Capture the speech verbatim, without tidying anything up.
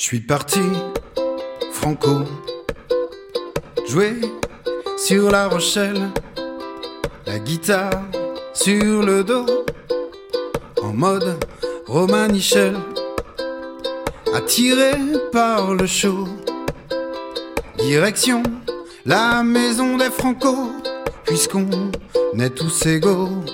Je suis parti, franco, jouer sur La Rochelle, la guitare sur le dos, en mode Romain Michel, attiré par le show. Direction la maison des Franco, puisqu'on est tous égaux.